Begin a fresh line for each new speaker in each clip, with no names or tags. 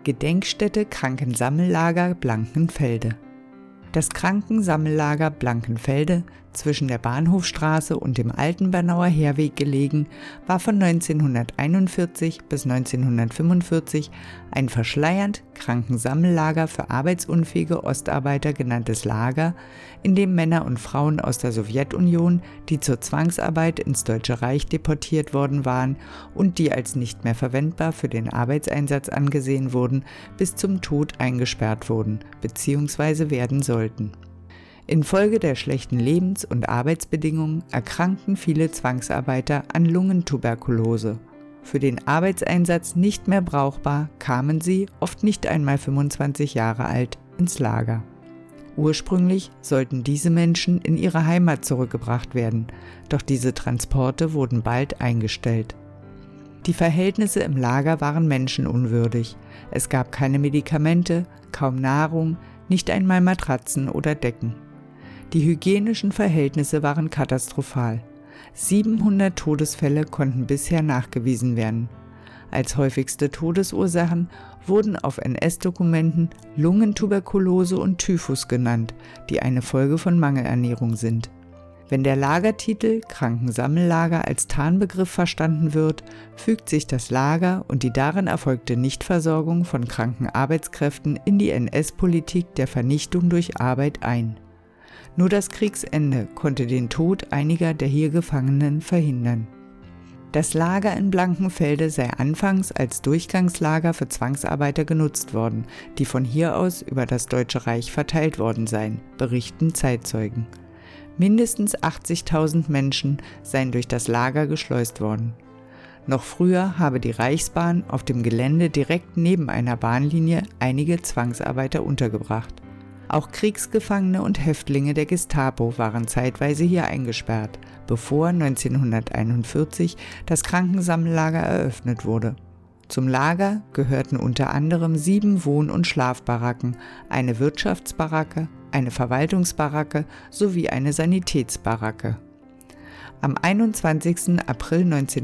Gedenkstätte Krankensammellager Blankenfelde. Das Krankensammellager Blankenfelde, zwischen der Bahnhofstraße und dem alten Bernauer Heerweg gelegen, war von 1941 bis 1945 ein verschleiernd Krankensammellager für arbeitsunfähige Ostarbeiter genanntes Lager, in dem Männer und Frauen aus der Sowjetunion, die zur Zwangsarbeit ins Deutsche Reich deportiert worden waren und die als nicht mehr verwendbar für den Arbeitseinsatz angesehen wurden, bis zum Tod eingesperrt wurden bzw. werden sollten. Infolge der schlechten Lebens- und Arbeitsbedingungen erkrankten viele Zwangsarbeiter an Lungentuberkulose. Für den Arbeitseinsatz nicht mehr brauchbar, kamen sie, oft nicht einmal 25 Jahre alt, ins Lager. Ursprünglich sollten diese Menschen in ihre Heimat zurückgebracht werden, doch diese Transporte wurden bald eingestellt. Die Verhältnisse im Lager waren menschenunwürdig. Es gab keine Medikamente, kaum Nahrung, nicht einmal Matratzen oder Decken. Die hygienischen Verhältnisse waren katastrophal. 700 Todesfälle konnten bisher nachgewiesen werden. Als häufigste Todesursachen wurden auf NS-Dokumenten Lungentuberkulose und Typhus genannt, die eine Folge von Mangelernährung sind. Wenn der Lagertitel Krankensammellager als Tarnbegriff verstanden wird, fügt sich das Lager und die darin erfolgte Nichtversorgung von kranken Arbeitskräften in die NS-Politik der Vernichtung durch Arbeit ein. Nur das Kriegsende konnte den Tod einiger der hier Gefangenen verhindern. Das Lager in Blankenfelde sei anfangs als Durchgangslager für Zwangsarbeiter genutzt worden, die von hier aus über das Deutsche Reich verteilt worden seien, berichten Zeitzeugen. Mindestens 80.000 Menschen seien durch das Lager geschleust worden. Noch früher habe die Reichsbahn auf dem Gelände direkt neben einer Bahnlinie einige Zwangsarbeiter untergebracht. Auch Kriegsgefangene und Häftlinge der Gestapo waren zeitweise hier eingesperrt, bevor 1941 das Krankensammellager eröffnet wurde. Zum Lager gehörten unter anderem 7 Wohn- und Schlafbaracken, eine Wirtschaftsbaracke, eine Verwaltungsbaracke sowie eine Sanitätsbaracke. Am 21. April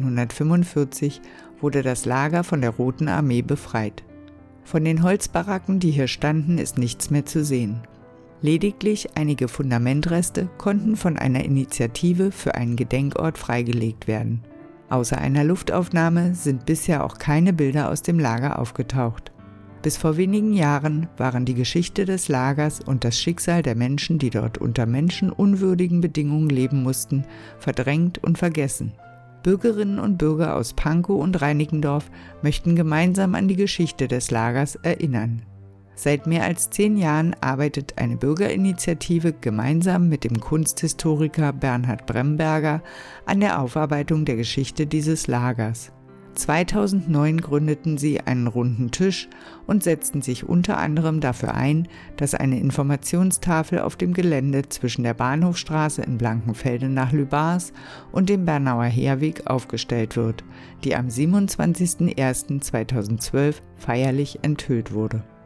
1945 wurde das Lager von der Roten Armee befreit. Von den Holzbaracken, die hier standen, ist nichts mehr zu sehen. Lediglich einige Fundamentreste konnten von einer Initiative für einen Gedenkort freigelegt werden. Außer einer Luftaufnahme sind bisher auch keine Bilder aus dem Lager aufgetaucht. Bis vor wenigen Jahren waren die Geschichte des Lagers und das Schicksal der Menschen, die dort unter menschenunwürdigen Bedingungen leben mussten, verdrängt und vergessen. Bürgerinnen und Bürger aus Pankow und Reinickendorf möchten gemeinsam an die Geschichte des Lagers erinnern. Seit mehr als 10 Jahren arbeitet eine Bürgerinitiative gemeinsam mit dem Kunsthistoriker Bernhard Bremberger an der Aufarbeitung der Geschichte dieses Lagers. 2009 gründeten sie einen runden Tisch und setzten sich unter anderem dafür ein, dass eine Informationstafel auf dem Gelände zwischen der Bahnhofstraße in Blankenfelde nach Lübars und dem Bernauer Heerweg aufgestellt wird, die am 27.01.2012 feierlich enthüllt wurde.